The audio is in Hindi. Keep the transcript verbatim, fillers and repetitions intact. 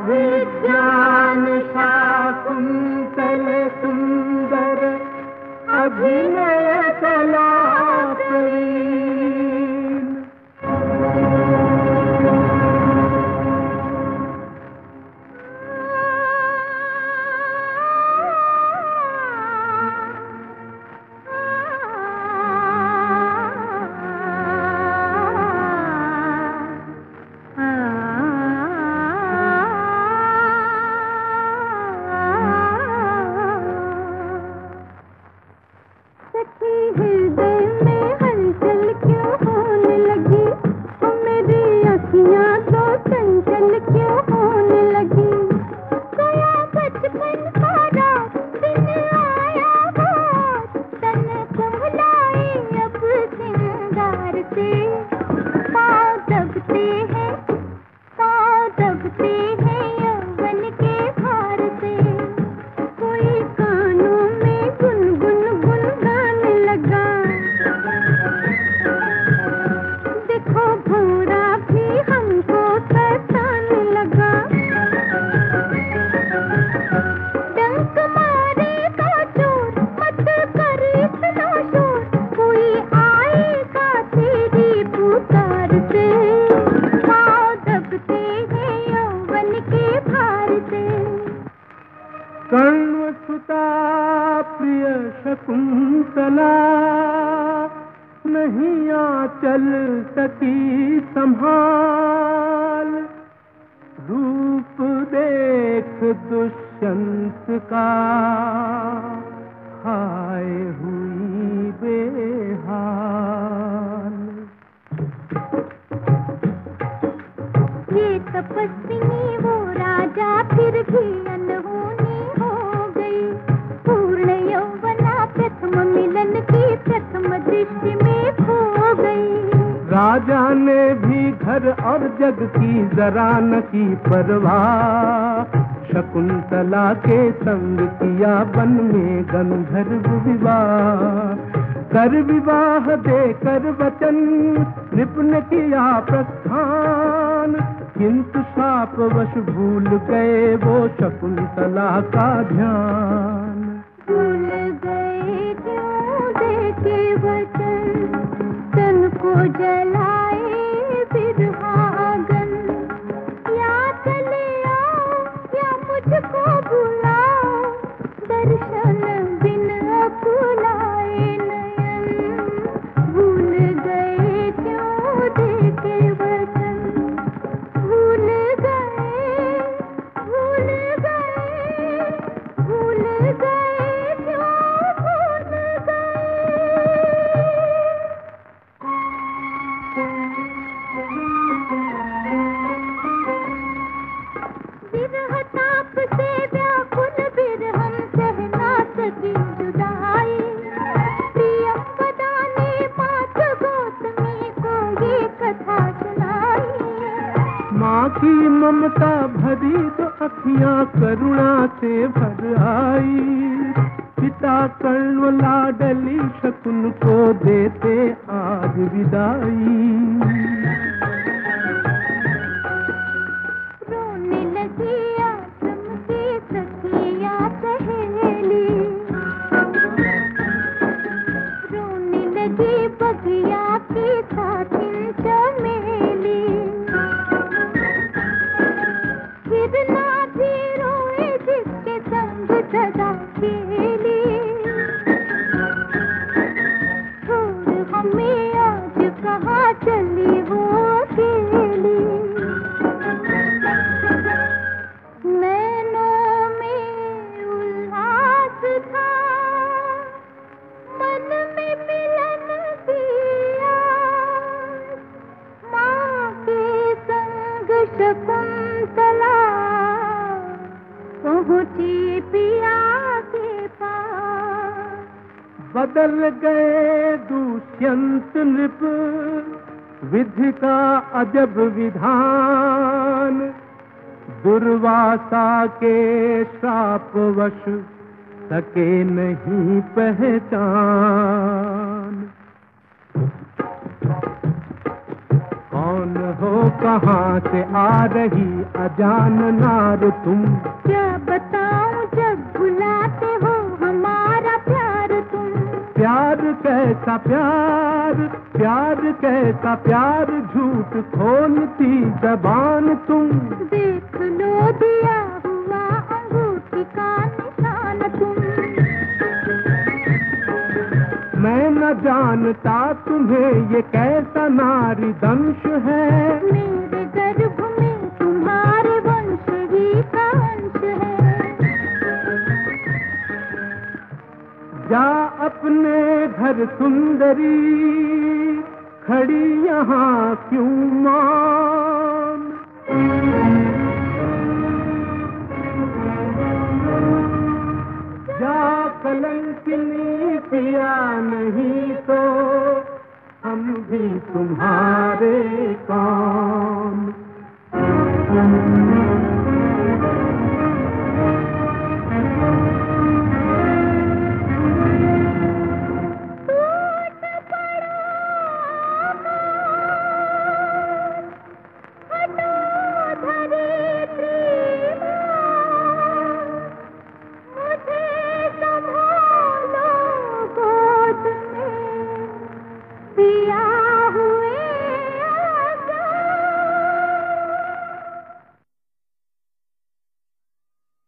अभिज्ञान शाकुंतल सुंदर अभिनय कला प्रवीण। कर्णसुता प्रिय शकुंतला नहीं आंचल सकी संभाल। रूप देख दुष्यंत का हाय हुई बेहाल। ये तपस्विनी वो राजा फिर भी अनहोनी हो गई। पूर्ण यौवना प्रथम मिलन की प्रथम दृष्टि में खो गई। राजा ने भी घर और जग की जरा न की परवाह। शकुंतला के संग किया वन में गंधर्व विवाह। कर विवाह देकर वचन निपुण किया प्रस्थान। किंतु शापवश भूल गए वो शकुंतला का ध्यान। भूल गए क्यों देके वचन तन को जलाए बिरहागन। या चले आओ या मुझको बुलाओ दर्शन बिन अकुलाए नयन। भूल गए क्यों देके वचन भूल गए भूल गए भूल गए क्यों भूल गए। विरह ताप से व्याकुल बिरहम सह ना सकी जुदाई। प्रियम वदा ने मात गौतमी को ये कथा सुनाई। माँ की ममता भरी तो अखियाँ करुणा से भर आई। पिता कर्ण लाडली शकुन को देते आज विदाई। रोने लगी आश्रम की सखियाँ सहेली। रोने लगी बगिया की साथिन चमेली। फिर ना भी रोए जिसके संग सदा खेली। छोड़ हमें आज कहाँ चली वो अकेली। नैनों में उल्लास था मन में मिलन दिया। माँ के संग शकुंतला पहुँची पिया के पास। बदल गए दुष्यंत नृप विधि का अजब विधान। दुर्वासा के शापवश सके नहीं पहचान। कौन कौन हो, कहाँ से आ रही अजान नार तुम? क्या बताऊं जब भुलाते हो हमारा प्यार तुम। प्यार कैसा प्यार, प्यार कैसा प्यार, झूठ खोलती जबान तुम। देख लो दिया हुआ अंगूठी का निशान तुम। मैं न जानता तुम्हें ये कैसा नारी दंश है। मेरे गर्भ में तुम्हारे वंश ही का अंश है। जा अपने घर सुंदरी, खड़ी यहाँ क्यों मान? जा कलंकिनी पिया, नहीं तो हम भी तुम्हारे कौन।